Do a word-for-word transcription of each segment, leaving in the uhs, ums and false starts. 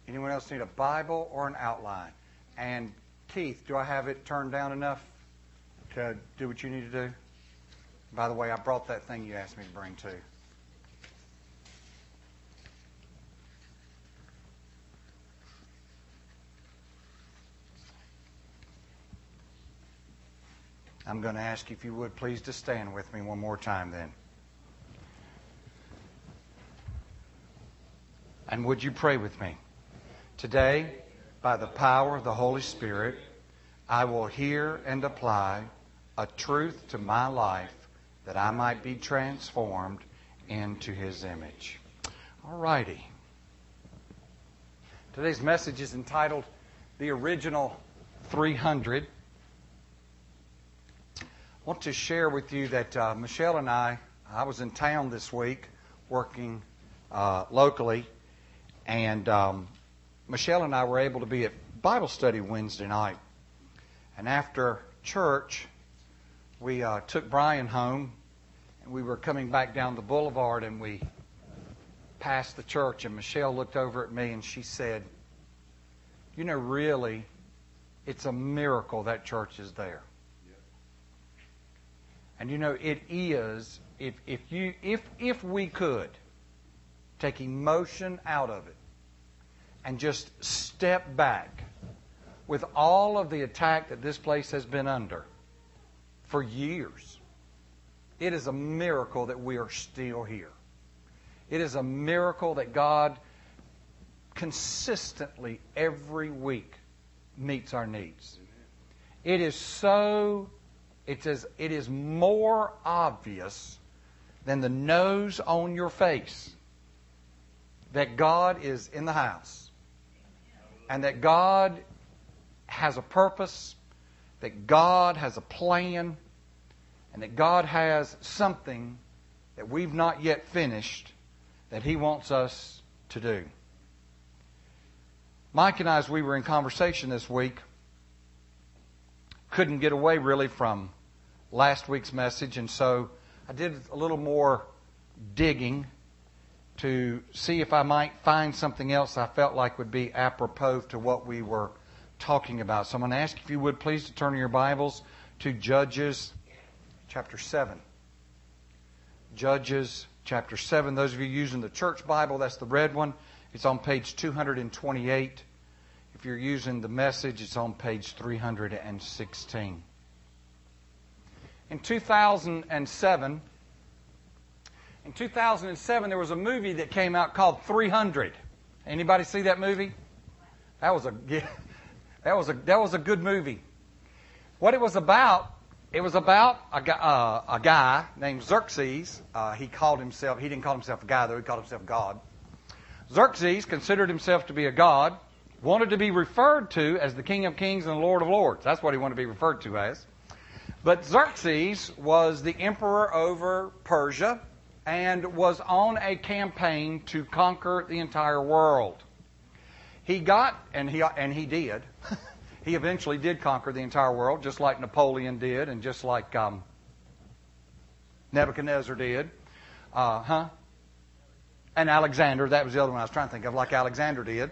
Anyone else need a Bible or an outline? And Keith, do I have it turned down enough to do what you need to do? By the way, I brought that thing you asked me to bring too. I'm going to ask you if you would please to stand with me one more time then. And would you pray with me? Today, by the power of the Holy Spirit, I will hear and apply a truth to my life that I might be transformed into His image. All righty. Today's message is entitled The Original three hundred. I want to share with you that uh, Michelle and I, I was in town this week working uh, locally, and um, Michelle and I were able to be at Bible study Wednesday night. And after church, we uh, took Brian home, and we were coming back down the boulevard, and we passed the church, and Michelle looked over at me and she said, "You know, really, it's a miracle that church is there." And you know, it is, if if you if if we could take emotion out of it and just step back with all of the attack that this place has been under for years, it is a miracle that we are still here. It is a miracle that God consistently every week meets our needs. It is so It is, it is more obvious than the nose on your face that God is in the house and that God has a purpose, that God has a plan, and that God has something that we've not yet finished that He wants us to do. Mike and I, as we were in conversation this week, couldn't get away really from last week's message, and so I did a little more digging to see if I might find something else I felt like would be apropos to what we were talking about. So I'm going to ask if you would please to turn your Bibles to Judges chapter seven. Judges chapter seven. Those of you using the church Bible, that's the red one. It's on page two hundred twenty-eight. If you're using the Message, it's on page three hundred sixteen. In two thousand seven, in two thousand seven, there was a movie that came out called three hundred. Anybody see that movie? That was a that was a that was a good movie. What it was about? It was about a guy, uh, a guy named Xerxes. Uh, he called himself. He didn't call himself a guy though. He called himself God. Xerxes considered himself to be a god. Wanted to be referred to as the King of Kings and the Lord of Lords. That's what he wanted to be referred to as. But Xerxes was the emperor over Persia and was on a campaign to conquer the entire world. He got, and he and he did, he eventually did conquer the entire world, just like Napoleon did, and just like um, Nebuchadnezzar did. Uh, huh? And Alexander, that was the other one I was trying to think of, like Alexander did.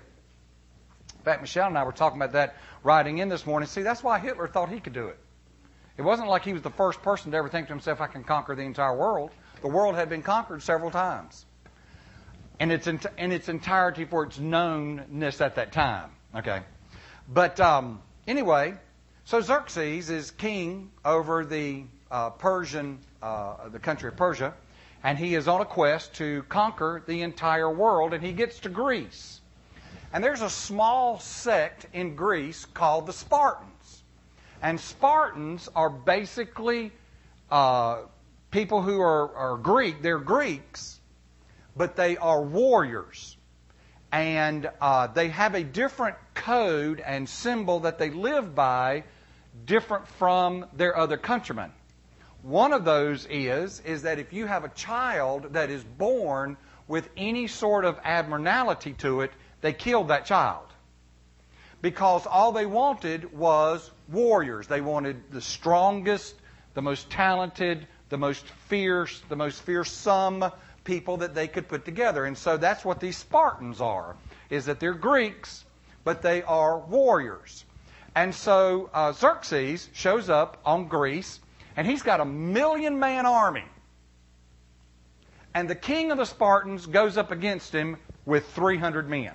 In fact, Michelle and I were talking about that riding in this morning. See, that's why Hitler thought he could do it. It wasn't like he was the first person to ever think to himself, I can conquer the entire world. The world had been conquered several times. In its, in its entirety for its knownness at that time. Okay. But um, anyway, so Xerxes is king over the uh, Persian, uh, the country of Persia, and he is on a quest to conquer the entire world, and he gets to Greece. And there's a small sect in Greece called the Spartans. And Spartans are basically uh, people who are, are Greek. They're Greeks, but they are warriors. And uh, they have a different code and symbol that they live by, different from their other countrymen. One of those is, is that if you have a child that is born with any sort of abnormality to it, they killed that child. Because all they wanted was warriors. They wanted the strongest, the most talented, the most fierce, the most fearsome people that they could put together. And so that's what these Spartans are. is that they're Greeks, but they are warriors. And so uh, Xerxes shows up on Greece, and he's got a million-man army. And the king of the Spartans goes up against him with three hundred men.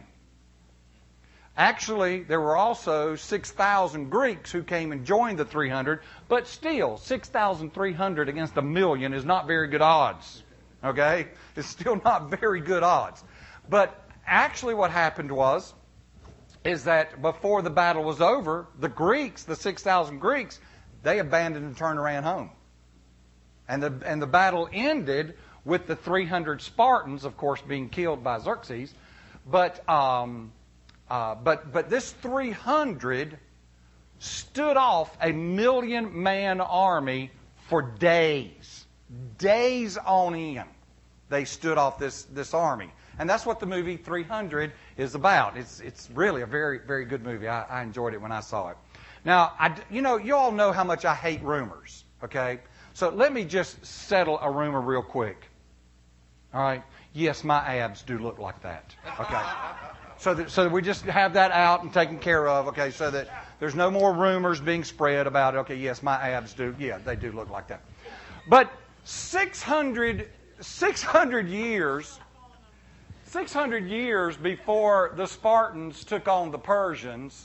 Actually, there were also six thousand Greeks who came and joined the three hundred, but still, six thousand three hundred against a million is not very good odds. Okay? It's still not very good odds. But actually what happened was, is that before the battle was over, the Greeks, the six thousand Greeks, they abandoned and turned around home. And the, and the battle ended with the three hundred Spartans, of course, being killed by Xerxes. But, um, uh, but, but this three hundred stood off a million-man army for days. Days on end, they stood off this, this army. And that's what the movie three hundred is about. It's, it's really a very, very good movie. I, I enjoyed it when I saw it. Now, I, you know, you all know how much I hate rumors, okay? So let me just settle a rumor real quick. All right? Yes, my abs do look like that, okay? So that, so that we just have that out and taken care of, okay, so that there's no more rumors being spread about it. Okay, yes, my abs do, yeah, they do look like that. But six hundred, six hundred years... six hundred years before the Spartans took on the Persians,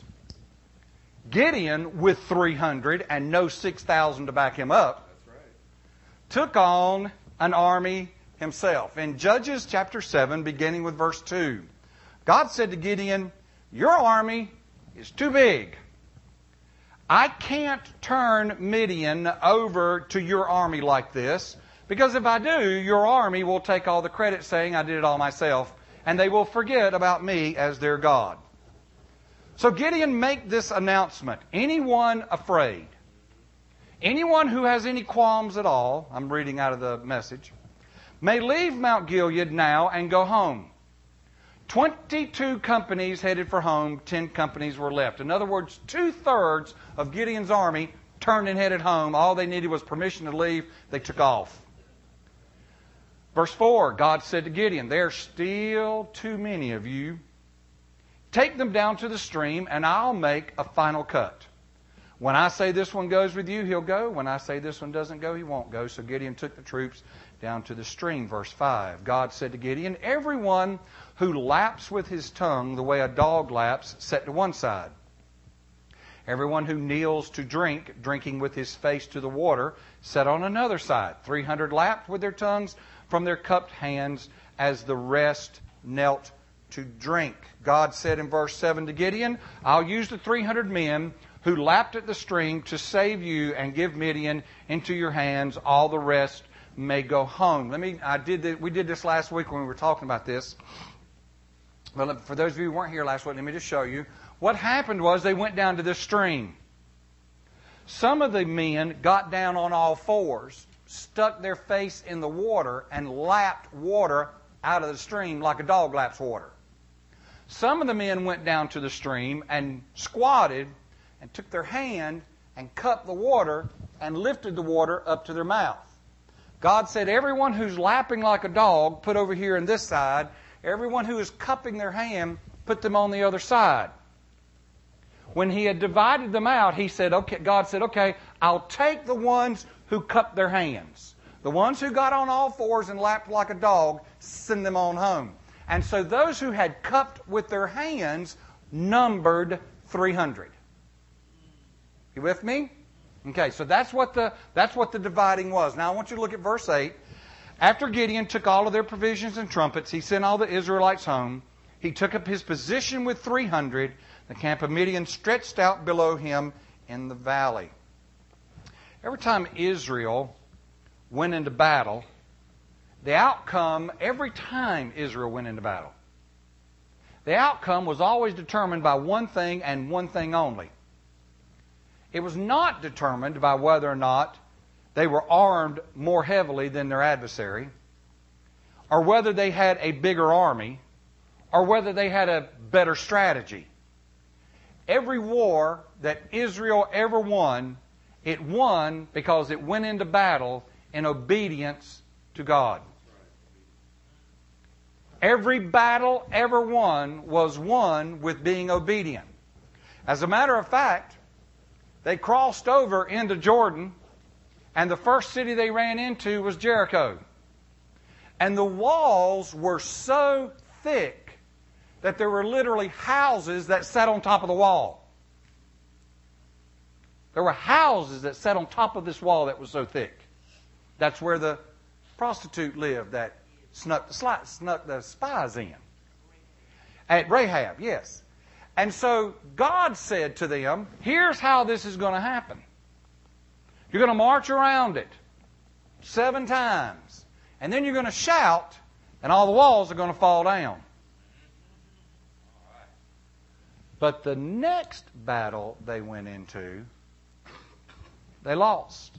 Gideon, with three hundred and no six thousand to back him up, That's right. took on an army himself. In Judges chapter seven, beginning with verse two, God said to Gideon, "Your army is too big. I can't turn Midian over to your army like this, because if I do, your army will take all the credit saying I did it all myself, and they will forget about me as their God." So Gideon made this announcement. Anyone afraid, anyone who has any qualms at all, I'm reading out of the Message, may leave Mount Gilead now and go home. Twenty-two companies headed for home, ten companies were left. In other words, two-thirds of Gideon's army turned and headed home. All they needed was permission to leave. They took off. Verse four, God said to Gideon, "There are still too many of you. Take them down to the stream, and I'll make a final cut. When I say this one goes with you, he'll go. When I say this one doesn't go, he won't go." So Gideon took the troops down to the stream. Verse five, God said to Gideon, "Everyone who laps with his tongue the way a dog laps, set to one side. Everyone who kneels to drink, drinking with his face to the water, set on another side." Three hundred lapped with their tongues from their cupped hands as the rest knelt to drink. God said in verse seven to Gideon, "I'll use the three hundred men who lapped at the stream to save you and give Midian into your hands. All the rest may go home." Let me, I did this, we did this last week when we were talking about this. Well, for those of you who weren't here last week, let me just show you. What happened was they went down to this stream. Some of the men got down on all fours, stuck their face in the water, and lapped water out of the stream like a dog laps water. Some of the men went down to the stream and squatted and took their hand and cupped the water and lifted the water up to their mouth. God said, "Everyone who's lapping like a dog, put over here on this side. Everyone who is cupping their hand, put them on the other side." When he had divided them out, he said, "Okay." God said, "Okay, I'll take the ones who cupped their hands. The ones who got on all fours and lapped like a dog, send them on home." And so those who had cupped with their hands numbered three hundred. You with me? Okay, so that's what the that's what the dividing was. Now I want you to look at verse eight. After Gideon took all of their provisions and trumpets, he sent all the Israelites home. He took up his position with three hundred. The camp of Midian stretched out below him in the valley. Every time Israel went into battle, the outcome, every time Israel went into battle, the outcome was always determined by one thing and one thing only. It was not determined by whether or not they were armed more heavily than their adversary, or whether they had a bigger army, or whether they had a better strategy. Every war that Israel ever won, it won because it went into battle in obedience to God. Every battle ever won was won with being obedient. As a matter of fact, they crossed over into Jordan, and the first city they ran into was Jericho. And the walls were so thick that there were literally houses that sat on top of the wall. There were houses that sat on top of this wall that was so thick. That's where the prostitute lived that snuck the, sli- snuck the spies in. At Rahab, yes. And so God said to them, here's how this is going to happen. You're going to march around it seven times. And then you're going to shout, and all the walls are going to fall down. But the next battle they went into, they lost.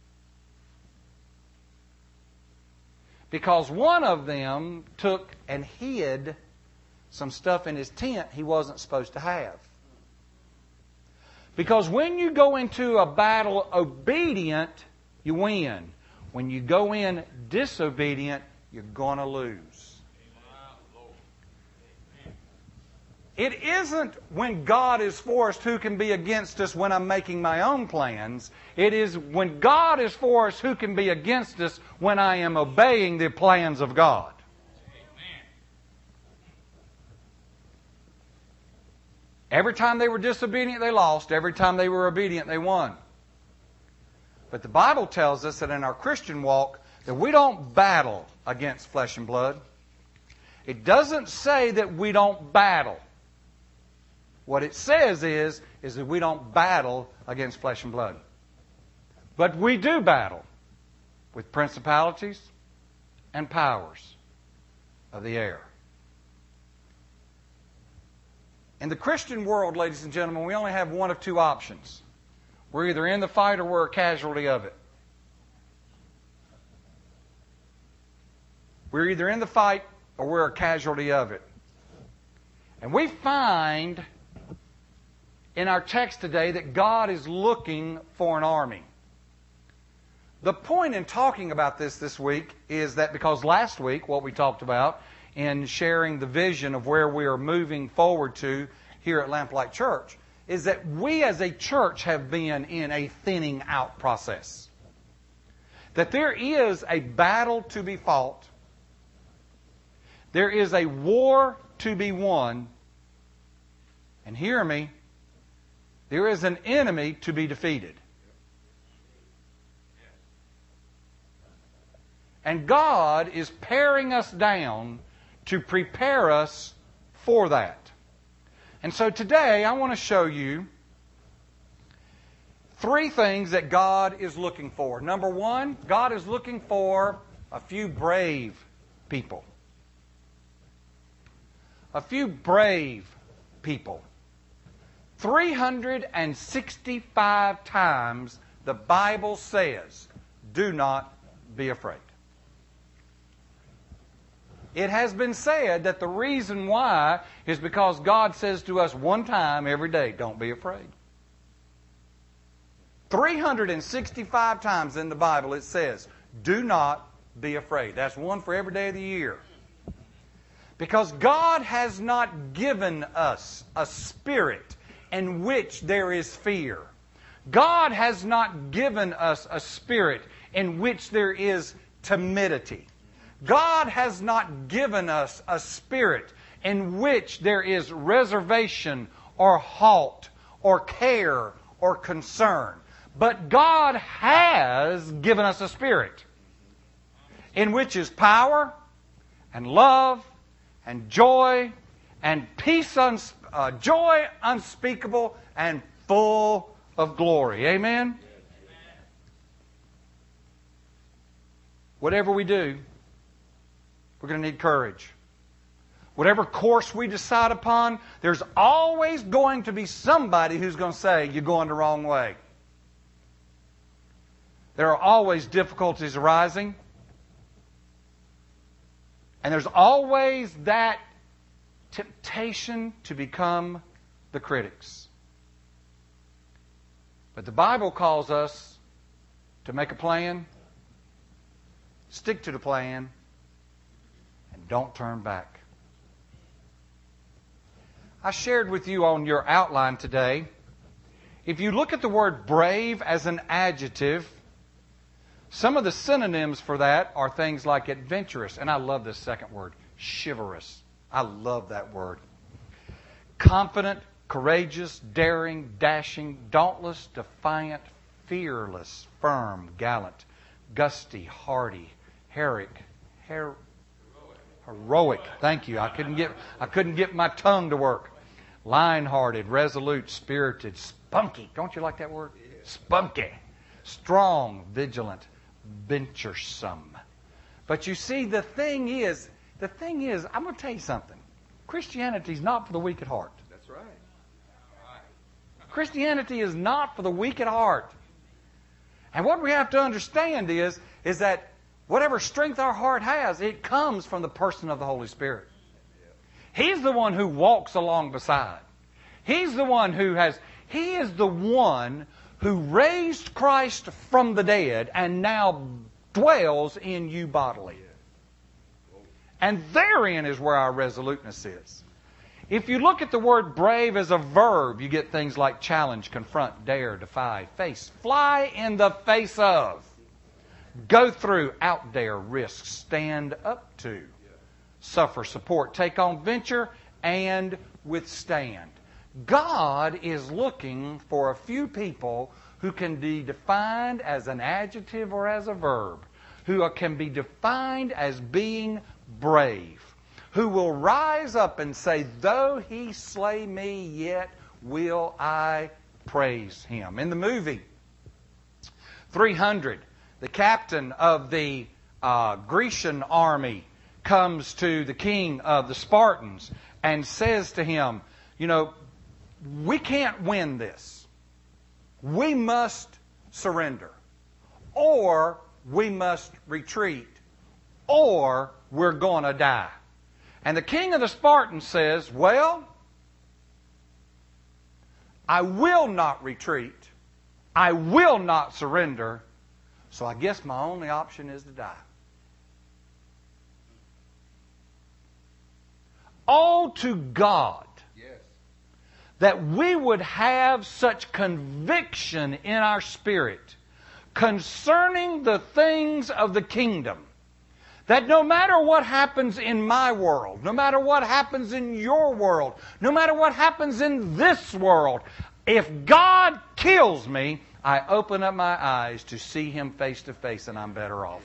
Because one of them took and hid some stuff in his tent he wasn't supposed to have. Because when you go into a battle obedient, you win. When you go in disobedient, you're going to lose. It isn't when God is for us who can be against us when I'm making my own plans. It is when God is for us who can be against us when I am obeying the plans of God. Every time they were disobedient, they lost. Every time they were obedient, they won. But the Bible tells us that in our Christian walk, that we don't battle against flesh and blood. It doesn't say that we don't battle. What it says is, is that we don't battle against flesh and blood. But we do battle with principalities and powers of the air. In the Christian world, ladies and gentlemen, we only have one of two options. We're either in the fight or we're a casualty of it. We're either in the fight or we're a casualty of it. And we find in our text today that God is looking for an army. The point in talking about this this week is that because last week what we talked about in sharing the vision of where we are moving forward to here at Lamplight Church is that we as a church have been in a thinning out process. That there is a battle to be fought. There is a war to be won. And hear me, there is an enemy to be defeated. And God is paring us down to prepare us for that. And so today I want to show you three things that God is looking for. Number one, God is looking for a few brave people. A few brave people. three hundred sixty-five times the Bible says, do not be afraid. It has been said that the reason why is because God says to us one time every day, don't be afraid. three hundred sixty-five times in the Bible it says, do not be afraid. That's one for every day of the year. Because God has not given us a spirit in which there is fear. God has not given us a spirit in which there is timidity. God has not given us a spirit in which there is reservation or halt or care or concern. But God has given us a spirit in which is power and love and joy and peace, uns- uh, joy unspeakable and full of glory. Amen? Whatever we do, we're going to need courage. Whatever course we decide upon, there's always going to be somebody who's going to say, you're going the wrong way. There are always difficulties arising. And there's always that temptation to become the critics. But the Bible calls us to make a plan, stick to the plan, and don't turn back. I shared with you on your outline today, if you look at the word brave as an adjective, some of the synonyms for that are things like adventurous, and I love this second word, chivalrous. I love that word. Confident, courageous, daring, dashing, dauntless, defiant, fearless, firm, gallant, gusty, hardy, heroic, her, heroic. Thank you. I couldn't get I couldn't get my tongue to work. Lion-hearted, resolute, spirited, spunky. Don't you like that word? Spunky. Strong, vigilant, venturesome. But you see, the thing is, the thing is, I'm going to tell you something. Christianity is not for the weak at heart. That's right. Christianity is not for the weak at heart. And what we have to understand is, is that whatever strength our heart has, it comes from the person of the Holy Spirit. He's the one who walks along beside. He's the one who has, He is the one who raised Christ from the dead and now dwells in you bodily. And therein is where our resoluteness is. If you look at the word brave as a verb, you get things like challenge, confront, dare, defy, face, fly in the face of, go through, out dare, risk, stand up to, suffer, support, take on, venture, and withstand. God is looking for a few people who can be defined as an adjective or as a verb, who can be defined as being brave, who will rise up and say, though he slay me, yet will I praise him. In the movie three hundred, the captain of the uh, Grecian army comes to the king of the Spartans and says to him, you know, we can't win this. We must surrender. Or we must retreat. Or we're going to die. And the king of the Spartans says, well, I will not retreat. I will not surrender. So I guess my only option is to die. Oh, to God, Yes. that we would have such conviction in our spirit concerning the things of the kingdom, that no matter what happens in my world, no matter what happens in your world, no matter what happens in this world, if God kills me, I open up my eyes to see Him face to face and I'm better off.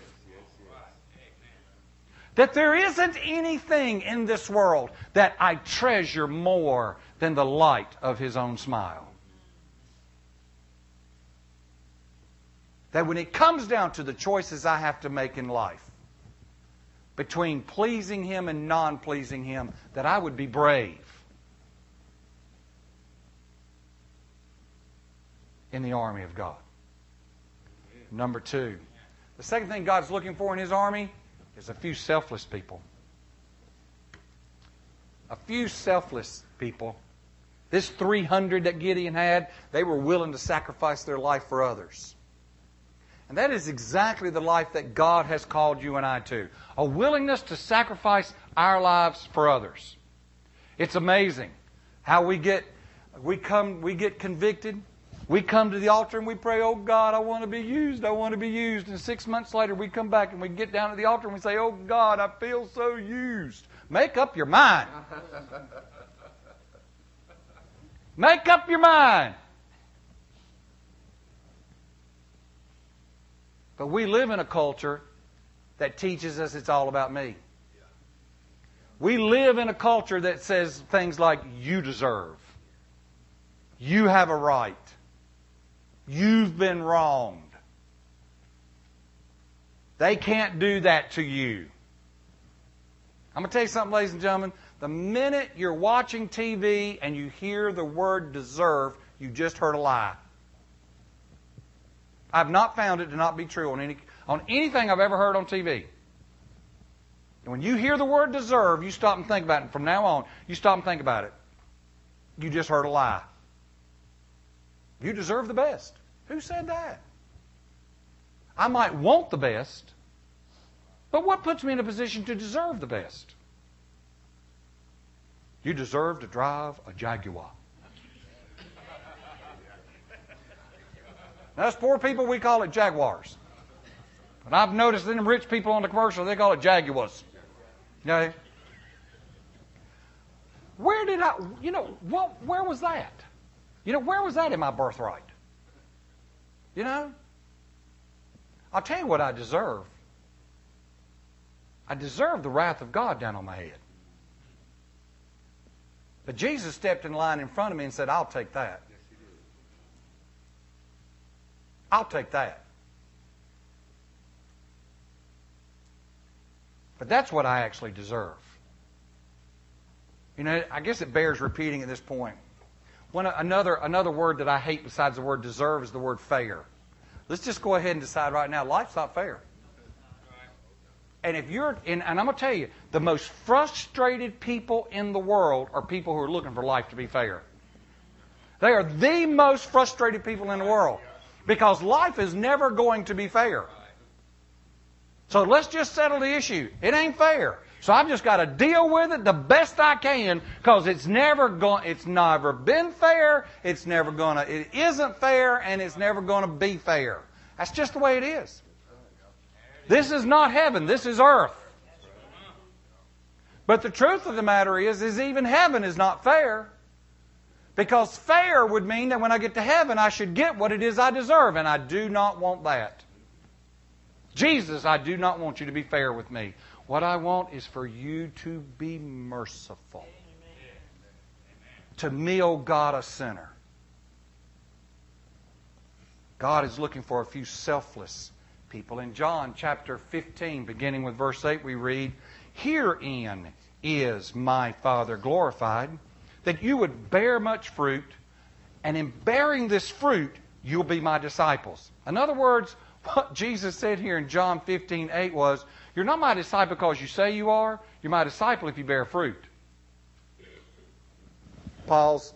That there isn't anything in this world that I treasure more than the light of His own smile. That when it comes down to the choices I have to make in life, between pleasing Him and non-pleasing Him, that I would be brave in the army of God. Number two, the second thing God's looking for in His army is a few selfless people. A few selfless people. This three hundred that Gideon had, they were willing to sacrifice their life for others. And that is exactly the life that God has called you and I to. A willingness to sacrifice our lives for others. It's amazing how we get we come we get convicted. We come to the altar and we pray, oh God, I want to be used, I want to be used. And six months later we come back and we get down to the altar and we say, oh God, I feel so used. Make up your mind. Make up your mind. But we live in a culture that teaches us it's all about me. We live in a culture that says things like, you deserve. You have a right. You've been wronged. They can't do that to you. I'm going to tell you something, ladies and gentlemen. The minute you're watching T V and you hear the word deserve, you just heard a lie. I've not found it to not be true on any on anything I've ever heard on T V. And when you hear the word deserve, you stop and think about it. From now on, you stop and think about it. You just heard a lie. You deserve the best. Who said that? I might want the best, but what puts me in a position to deserve the best? You deserve to drive a Jaguar. Now, us poor people, we call it Jaguars. But I've noticed in the rich people on the commercial, they call it Jaguars. Okay? Where did I, you know, what, where was that? You know, where was that in my birthright? You know? I'll tell you what I deserve. I deserve the wrath of God down on my head. But Jesus stepped in line in front of me and said, I'll take that. I'll take that. But that's what I actually deserve. You know, I guess it bears repeating at this point. One, another, another word that I hate besides the word deserve is the word fair. Let's just go ahead and decide right now, life's not fair. And if you're, and, and I'm going to tell you, the most frustrated people in the world are people who are looking for life to be fair. They are the most frustrated people in the world. Because life is never going to be fair. So let's just settle the issue. It ain't fair. So I've just got to deal with it the best I can because it's never going. It's never been fair. It's never gonna. It isn't fair, and it's never going to be fair. That's just the way it is. This is not heaven. This is earth. But the truth of the matter is, is even heaven is not fair. Because fair would mean that when I get to heaven, I should get what it is I deserve, and I do not want that. Jesus, I do not want you to be fair with me. What I want is for you to be merciful. To me, oh God, a sinner. God is looking for a few selfless people. In John chapter fifteen, beginning with verse eight, we read, Herein is my Father glorified, that you would bear much fruit, and in bearing this fruit, you'll be my disciples. In other words, what Jesus said here in John fifteen eight was, you're not my disciple because you say you are. You're my disciple if you bear fruit. Pause.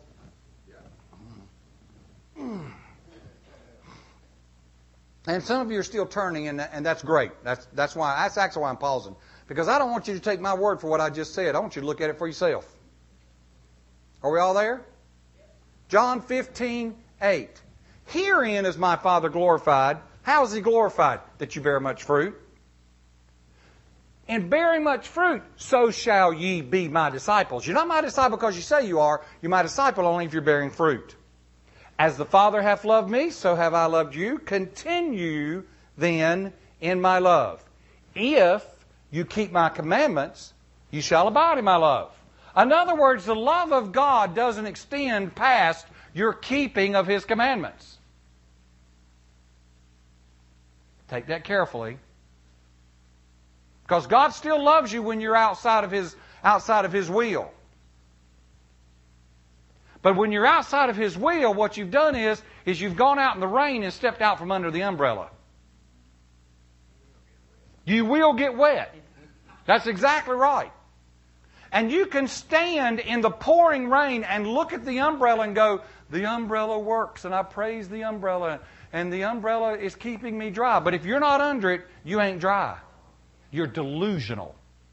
And some of you are still turning, and, and that's great. That's, that's why. That's actually why I'm pausing. Because I don't want you to take my word for what I just said. I want you to look at it for yourself. Are we all there? John fifteen eight. Herein is my Father glorified. How is He glorified? That you bear much fruit. In bearing much fruit, so shall ye be my disciples. You're not my disciple because you say you are. You're my disciple only if you're bearing fruit. As the Father hath loved me, so have I loved you. Continue then in my love. If you keep my commandments, you shall abide in my love. In other words, the love of God doesn't extend past your keeping of His commandments. Take that carefully. Because God still loves you when you're outside of His, outside of His will. But when you're outside of His will, what you've done is, is you've gone out in the rain and stepped out from under the umbrella. You will get wet. That's exactly right. And you can stand in the pouring rain and look at the umbrella and go, the umbrella works, and I praise the umbrella, and the umbrella is keeping me dry. But if you're not under it, you ain't dry. You're delusional.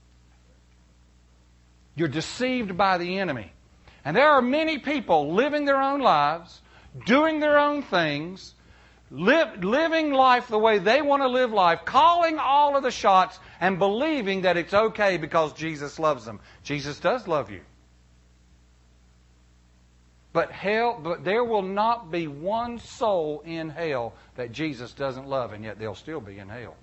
You're deceived by the enemy. And there are many people living their own lives, doing their own things, live, living life the way they want to live life, calling all of the shots, and believing that it's okay because Jesus loves them. Jesus does love you. But hell, but there will not be one soul in hell that Jesus doesn't love, and yet they'll still be in hell.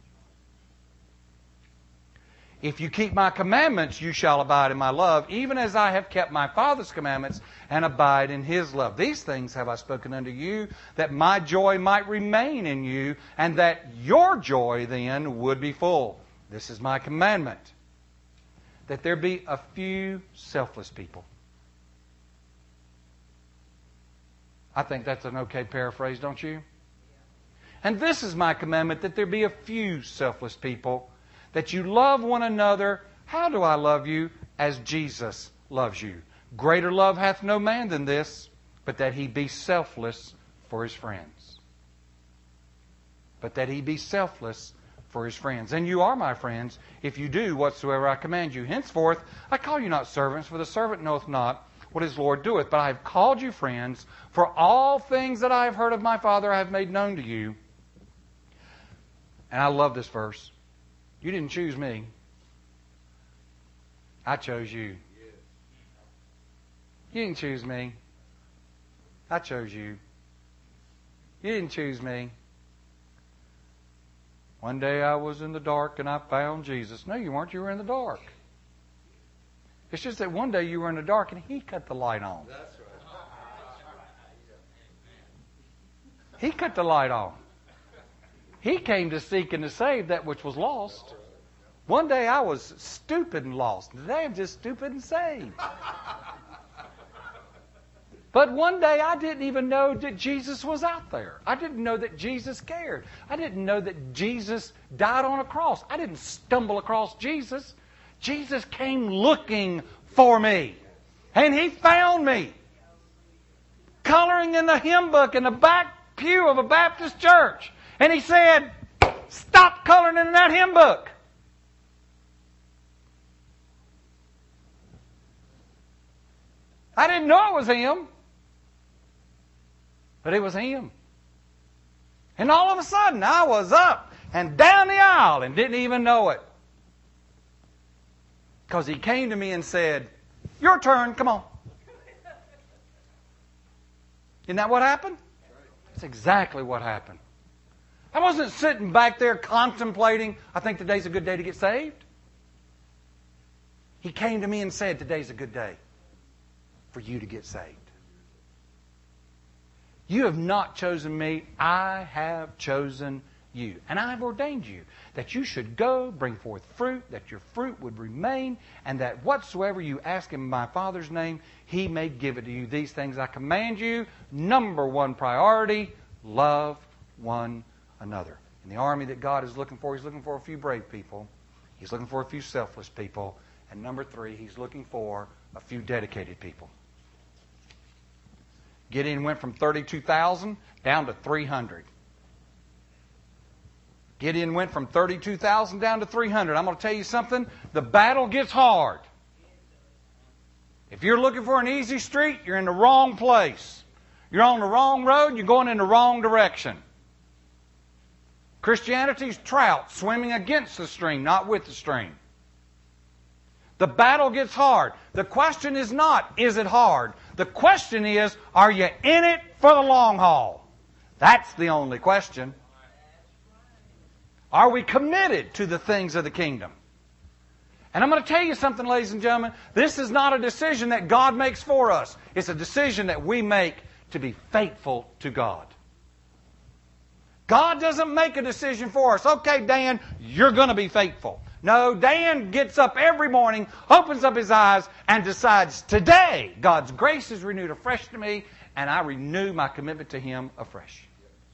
If you keep my commandments, you shall abide in my love, even as I have kept my Father's commandments and abide in His love. These things have I spoken unto you, that my joy might remain in you, and that your joy then would be full. This is my commandment, that there be a few selfless people. I think that's an okay paraphrase, don't you? And this is my commandment, that there be a few selfless people, that you love one another. How do I love you? As Jesus loves you. Greater love hath no man than this, but that he be selfless for his friends. But that he be selfless for his friends. And you are my friends, if you do whatsoever I command you. Henceforth, I call you not servants, for the servant knoweth not what his Lord doeth. But I have called you friends, for all things that I have heard of my Father I have made known to you. And I love this verse. You didn't choose me. I chose you. You didn't choose me. I chose you. You didn't choose me. One day I was in the dark and I found Jesus. No, you weren't. You were in the dark. It's just that one day you were in the dark and He cut the light on. That's right. He cut the light on. He came to seek and to save that which was lost. One day I was stupid and lost. Today I'm just stupid and saved. But one day I didn't even know that Jesus was out there. I didn't know that Jesus cared. I didn't know that Jesus died on a cross. I didn't stumble across Jesus. Jesus came looking for me. And He found me. Coloring in the hymn book in the back pew of a Baptist church. And He said, stop coloring in that hymn book. I didn't know it was Him. But it was Him. And all of a sudden, I was up and down the aisle and didn't even know it. Because He came to me and said, your turn, come on. Isn't that what happened? That's exactly what happened. I wasn't sitting back there contemplating, I think today's a good day to get saved. He came to me and said, today's a good day for you to get saved. You have not chosen me, I have chosen you. And I have ordained you that you should go, bring forth fruit, that your fruit would remain, and that whatsoever you ask in my Father's name, He may give it to you. These things I command you. Number one priority, love one another. In the army that God is looking for, He's looking for a few brave people. He's looking for a few selfless people. And number three, He's looking for a few dedicated people. Gideon went from thirty-two thousand down to three hundred. Gideon went from thirty-two thousand down to three hundred. I'm going to tell you something. The battle gets hard. If you're looking for an easy street, you're in the wrong place. You're on the wrong road, you're going in the wrong direction. Christianity's trout swimming against the stream, not with the stream. The battle gets hard. The question is not, is it hard? The question is, are you in it for the long haul? That's the only question. Are we committed to the things of the kingdom? And I'm going to tell you something, ladies and gentlemen. This is not a decision that God makes for us. It's a decision that we make to be faithful to God. God doesn't make a decision for us. Okay, Dan, you're going to be faithful. No, Dan gets up every morning, opens up his eyes, and decides, today, God's grace is renewed afresh to me, and I renew my commitment to Him afresh.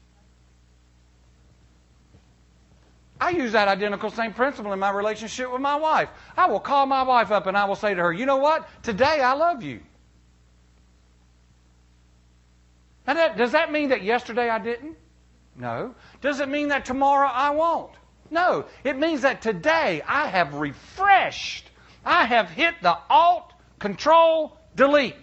I use that identical same principle in my relationship with my wife. I will call my wife up and I will say to her, you know what? Today I love you. Now that, does that mean that yesterday I didn't? No. Does it mean that tomorrow I won't? No. It means that today I have refreshed. I have hit the Alt, Control, Delete.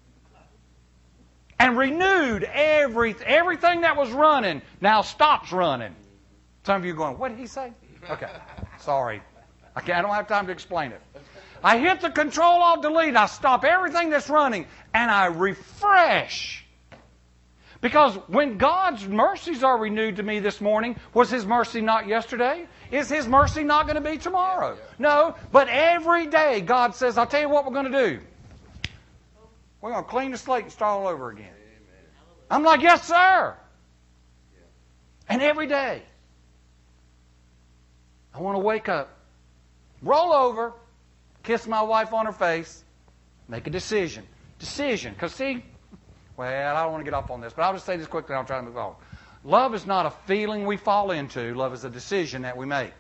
And renewed every, everything that was running now stops running. Some of you are going, what did he say? Okay. Sorry. Okay, I don't have time to explain it. I hit the Control, Alt, Delete. I stop everything that's running. And I refresh. Because when God's mercies are renewed to me this morning, was His mercy not yesterday? Is His mercy not going to be tomorrow? Yeah, yeah. No, but every day God says, I'll tell you what we're going to do. We're going to clean the slate and start all over again. Amen. I'm like, yes, sir. Yeah. And every day, I want to wake up, roll over, kiss my wife on her face, make a decision. Decision. Because see, well, I don't want to get off on this, but I'll just say this quickly and I'll try to move on. Love is not a feeling we fall into. Love is a decision that we make.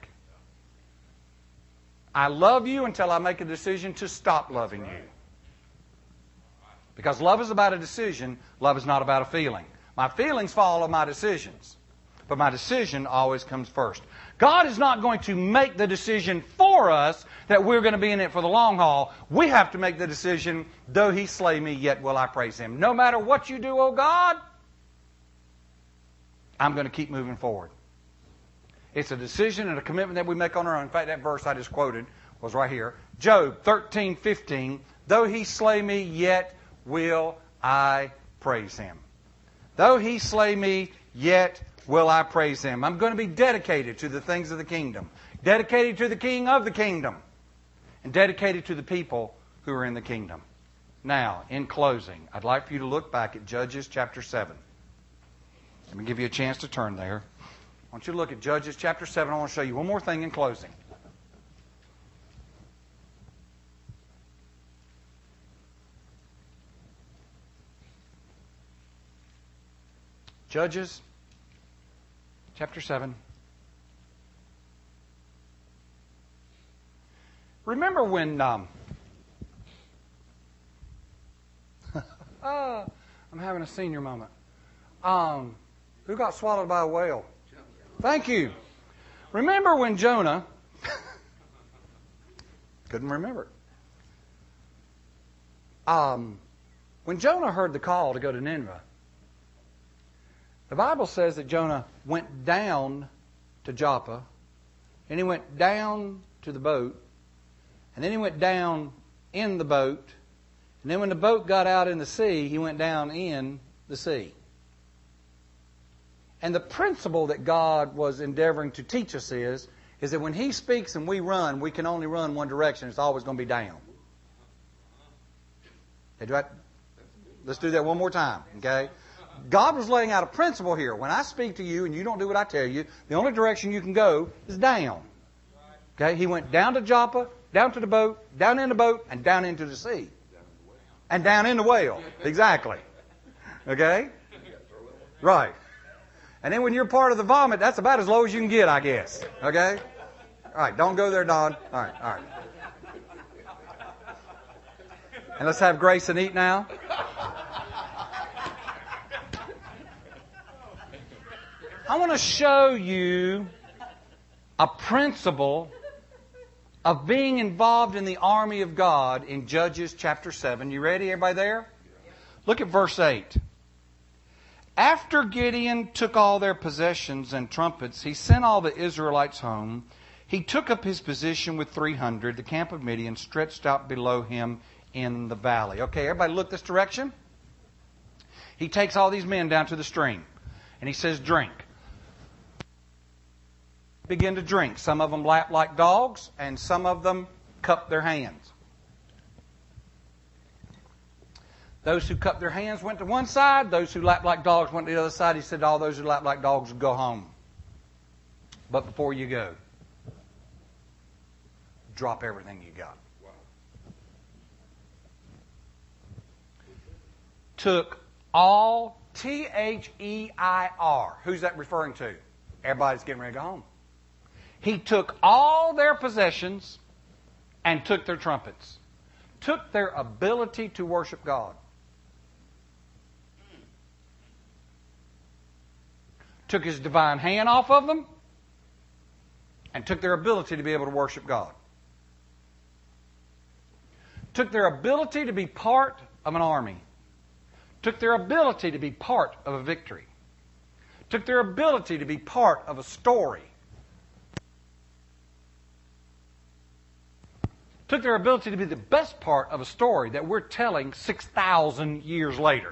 I love you until I make a decision to stop loving you. Because love is about a decision. Love is not about a feeling. My feelings follow my decisions. but my decision always comes first. God is not going to make the decision for us that we're going to be in it for the long haul. We have to make the decision, though He slay me, yet will I praise Him. No matter what you do, oh God, I'm going to keep moving forward. It's a decision and a commitment that we make on our own. In fact, that verse I just quoted was right here. Job thirteen fifteen, though He slay me, yet will I praise Him. Though He slay me, yet will I praise Him. I'm going to be dedicated to the things of the kingdom. Dedicated to the King of the kingdom. And dedicated to the people who are in the kingdom. Now, in closing, I'd like for you to look back at Judges chapter seven. Let me give you a chance to turn there. I want you to look at Judges chapter seven. I want to show you one more thing in closing. Judges chapter seven. Remember when... Um, oh, I'm having a senior moment. Um, who got swallowed by a whale? Thank you. Remember when Jonah... couldn't remember. Um, when Jonah heard the call to go to Nineveh, the Bible says that Jonah went down to Joppa, and he went down to the boat, and then he went down in the boat, and then when the boat got out in the sea, he went down in the sea. And the principle that God was endeavoring to teach us is, is that when He speaks and we run, we can only run one direction. It's always going to be down. Okay, do I, let's do that one more time, okay? God was laying out a principle here. When I speak to you and you don't do what I tell you, the only direction you can go is down. Okay? He went down to Joppa, down to the boat, down in the boat, and down into the sea. And down in the whale. Exactly. Okay? Right. And then when you're part of the vomit, that's about as low as you can get, I guess. Okay? All right, don't go there, Don. All right, all right. And let's have grace and eat now. I want to show you a principle of being involved in the army of God in Judges chapter seven. You ready? Everybody there? Look at verse eight. After Gideon took all their possessions and trumpets, he sent all the Israelites home. He took up his position with three hundred. The camp of Midian stretched out below him in the valley. Okay, everybody look this direction. He takes all these men down to the stream. And he says, drink. Begin to drink. Some of them lap like dogs, and some of them cup their hands. Those who cupped their hands went to one side. Those who lapped like dogs went to the other side. He said all those who lapped like dogs would go home. But before you go, drop everything you got. Wow. Took all, T H E I R. Who's that referring to? Everybody's getting ready to go home. He took all their possessions and took their trumpets. Took their ability to worship God. Took His divine hand off of them and took their ability to be able to worship God. Took their ability to be part of an army. Took their ability to be part of a victory. Took their ability to be part of a story. Took their ability to be the best part of a story that we're telling six thousand years later.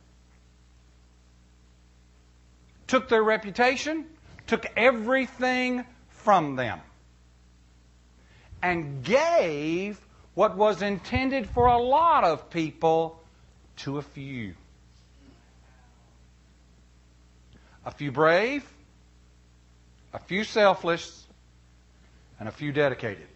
Took their reputation, took everything from them, and gave what was intended for a lot of people to a few. A few brave, a few selfless, and a few dedicated.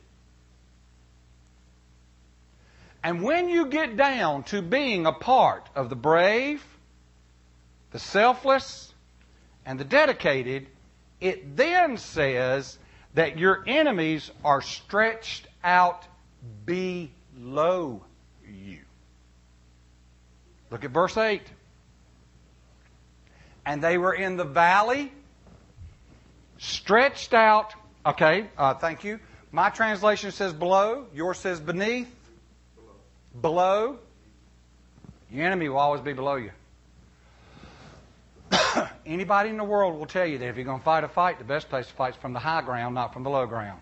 And when you get down to being a part of the brave, the selfless, and the dedicated, it then says that your enemies are stretched out below you. Look at verse eight. And they were in the valley Stretched out. Okay, uh, thank you. My translation says below. Yours says beneath. Below. below. Your enemy will always be below you. Anybody in the world will tell you that if you're going to fight a fight, the best place to fight is from the high ground, not from the low ground.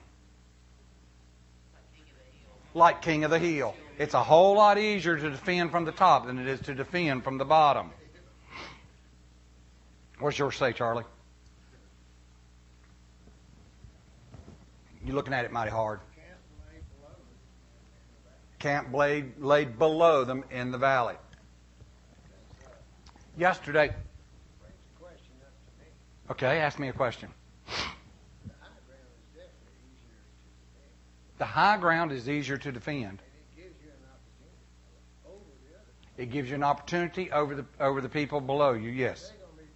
Like king of the hill. It's a whole lot easier to defend from the top than it is to defend from the bottom. What's yours say, Charlie? You're looking at it mighty hard. Camp laid, laid below them in the valley. Yesterday. Okay, ask me a question. The high ground is easier to defend. It gives you an opportunity over the over the people below you. Yes.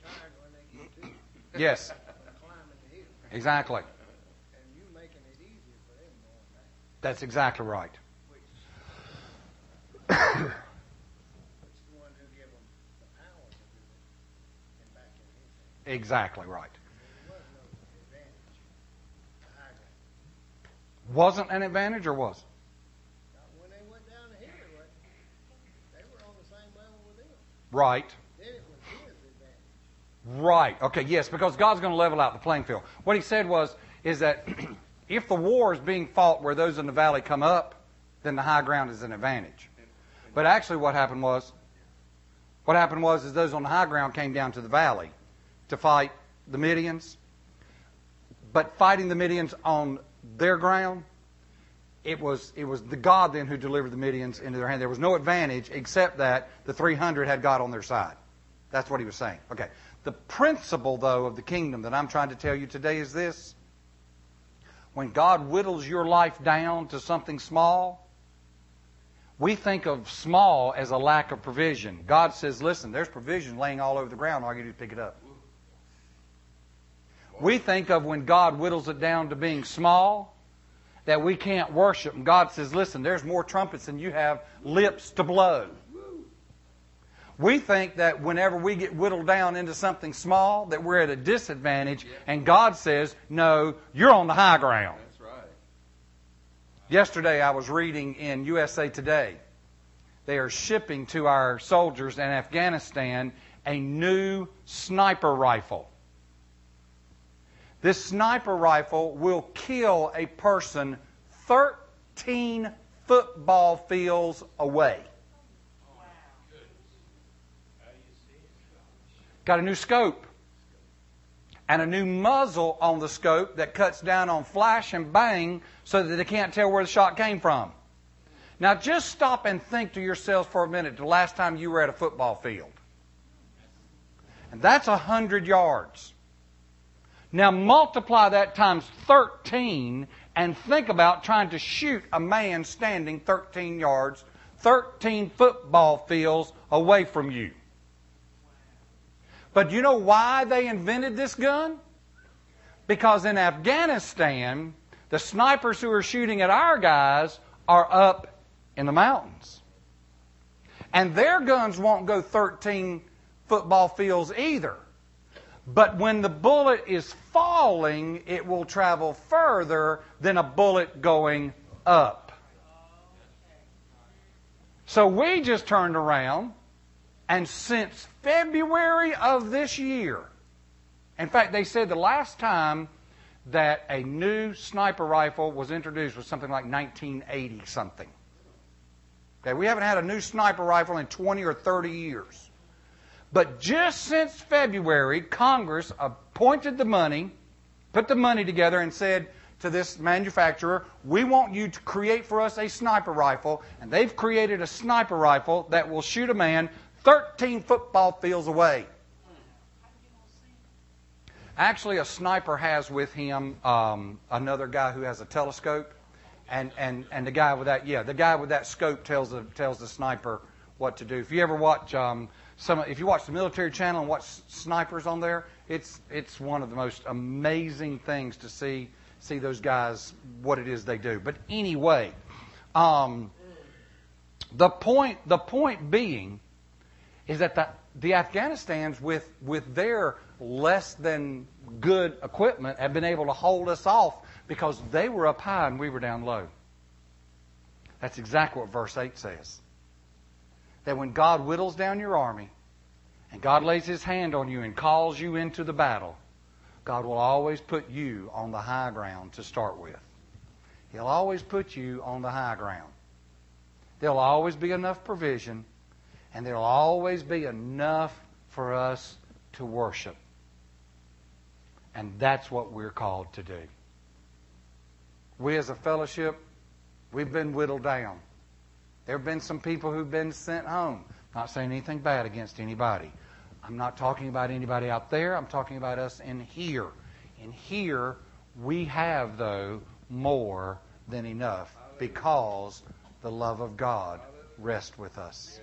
Yes. Exactly. That's exactly right. Exactly right. Wasn't an advantage or was? When they went down the hill, they were on the same level with them. Right. Then it was his advantage. Right. Okay, yes, because God's going to level out the playing field. What he said was, is that if the war is being fought where those in the valley come up, then the high ground is an advantage. But actually what happened was, what happened was is those on the high ground came down to the valley to fight the Midians. But fighting the Midians on their ground, it was it was the God then who delivered the Midians into their hand. There was no advantage except that the three hundred had God on their side. That's what he was saying. Okay. The principle, though, of the kingdom that I'm trying to tell you today is this. When God whittles your life down to something small, we think of small as a lack of provision. God says, listen, there's provision laying all over the ground. All you do is pick it up. We think of when God whittles it down to being small, that we can't worship. And God says, listen, there's more trumpets than you have lips to blow. We think that whenever we get whittled down into something small, that we're at a disadvantage. And God says, no, you're on the high ground. That's right. Yesterday I was reading in U S A Today. They are shipping to our soldiers in Afghanistan a new sniper rifle. This sniper rifle will kill a person thirteen football fields away. Got a new scope and a new muzzle on the scope that cuts down on flash and bang so that they can't tell where the shot came from. Now just stop and think to yourselves for a minute the last time you were at a football field. And that's a hundred yards. Now multiply that times thirteen and think about trying to shoot a man standing thirteen yards, thirteen football fields away from you. But you know why they invented this gun? Because in Afghanistan, the snipers who are shooting at our guys are up in the mountains. And their guns won't go thirteen football fields either. But when the bullet is falling, it will travel further than a bullet going up. So we just turned around, and since February of this year, in fact, they said the last time that a new sniper rifle was introduced was something like nineteen eighty something. Okay, we haven't had a new sniper rifle in twenty or thirty years. But just since February, Congress appointed the money, put the money together and said to this manufacturer, we want you to create for us a sniper rifle. And they've created a sniper rifle that will shoot a man thirteen football fields away. Actually, a sniper has with him um, another guy who has a telescope. And, and, and the guy with that, yeah, the guy with that scope tells the, tells the sniper what to do. If you ever watch... Um, Some, if you watch the military channel and watch snipers on there, it's it's one of the most amazing things to see see those guys, what it is they do. But anyway, um, the point the point being is that the the Afghanistans, with, with their less than good equipment, have been able to hold us off because they were up high and we were down low. That's exactly what verse eight says. That when God whittles down your army and God lays His hand on you and calls you into the battle, God will always put you on the high ground to start with. He'll always put you on the high ground. There'll always be enough provision, and there'll always be enough for us to worship. And that's what we're called to do. We as a fellowship, we've been whittled down. There have been some people who've been sent home. Not saying anything bad against anybody. I'm not talking about anybody out there. I'm talking about us in here. In here, we have, though, more than enough because the love of God rests with us.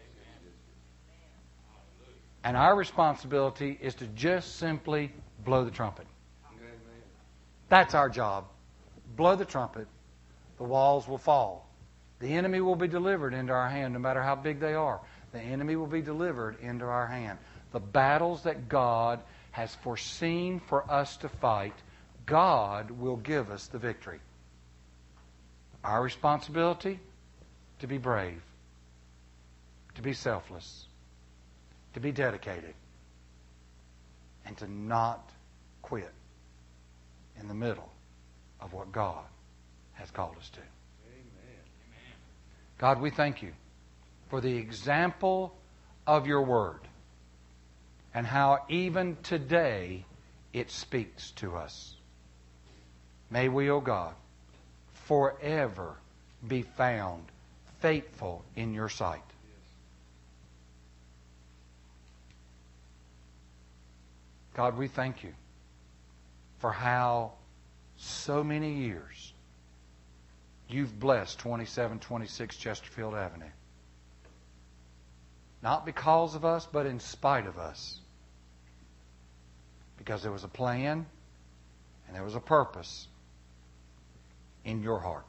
And our responsibility is to just simply blow the trumpet. That's our job. Blow the trumpet. The walls will fall. The enemy will be delivered into our hand no matter how big they are. The enemy will be delivered into our hand. The battles that God has foreseen for us to fight, God will give us the victory. Our responsibility, to be brave, to be selfless, to be dedicated, and to not quit in the middle of what God has called us to. Amen. God, we thank you for the example of your word and how even today it speaks to us. May we, O God, forever be found faithful in your sight. God, we thank you for how so many years you've blessed twenty-seven twenty-six Chesterfield Avenue. Not because of us, but in spite of us. Because there was a plan and there was a purpose in your heart.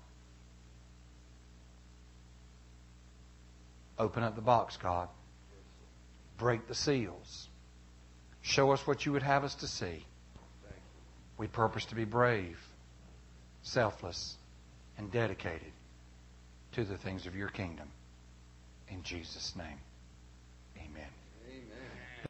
Open up the box, God. Break the seals. Show us what you would have us to see. We purpose to be brave, selfless, and dedicated to the things of your kingdom. In Jesus' name.